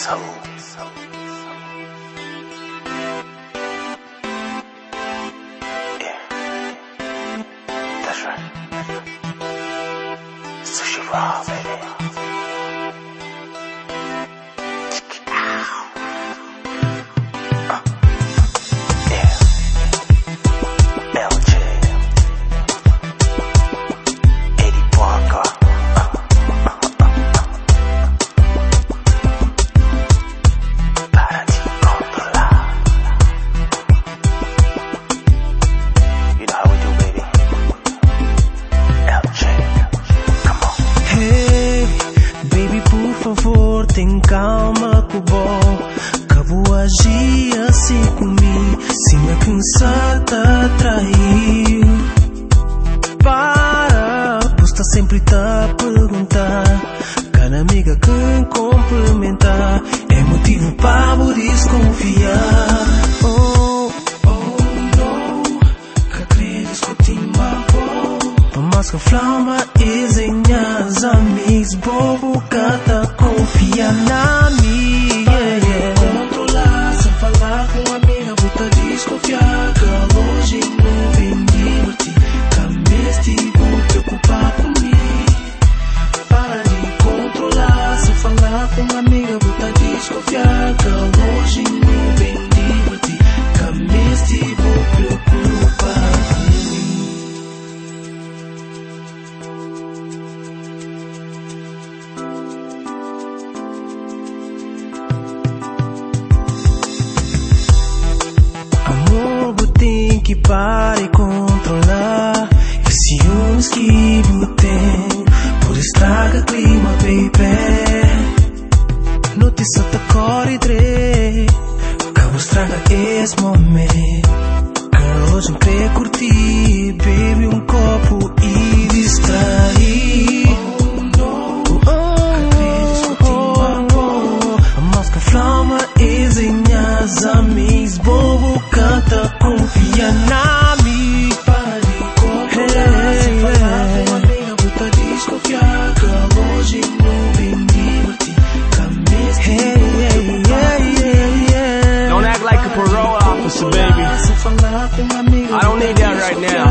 That's right. Sushi Raw, baby. Tem calma com o bom, que vou agir assim comigo, se me cansar te atrair. Para, pois tá sempre tá a perguntar, cada amiga que complementar, é motivo para vou desconfiar. Oh, não, que queres discutir por mais que flama desenhas amigos, bobo que tá confia na mim, yeah. Controlar, sem falar com uma amiga, vou te desconfiar, que longe não vem divertir, que mesmo vou preocupar comigo. Para de controlar, sem falar com uma amiga, vou te desconfiar, que longe não vem divertir, que mesmo vou preocupar comigo. Tem que parar e controlar os ciúmes que você tem, por estraga clima, baby. Notícia te corre, que vou estraga esse momento, que hoje não quer curtir, baby, copo e distrair. Mas que flama desenhas amigos, bobo canta, confia na mim. Para de controlar, sem falar com uma amiga, vou te desconfiar, que longe não vem divertir, que mesmo. Don't act like a parole officer, baby. I don't need that right now.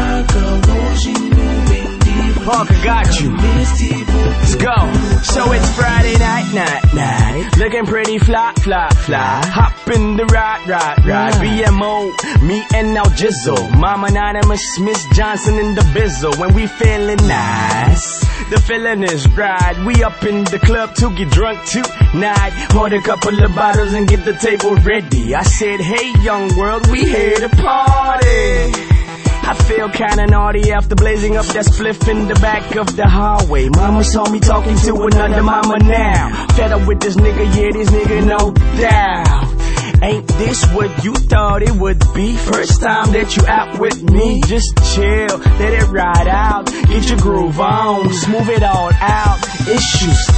Parker got you. Let's go. So it's Friday night. Looking pretty fly. Hop in the ride. BMO, me and now Jizzle. Mama Anonymous, Miss Johnson in the bizzle. When we feeling nice, the feeling is right. We up in the club to get drunk tonight. Pour a couple of bottles and get the table ready. I said, hey young world, we here to party. I feel kinda naughty after blazing up that spliff in the back of the hallway. Mama saw me talking to another mama now. Fed up with this nigga, yeah, this nigga no doubt. Ain't this what you thought it would be? First time that you out with me. Just chill, let it ride out. Get your groove on, smooth it all out. Issues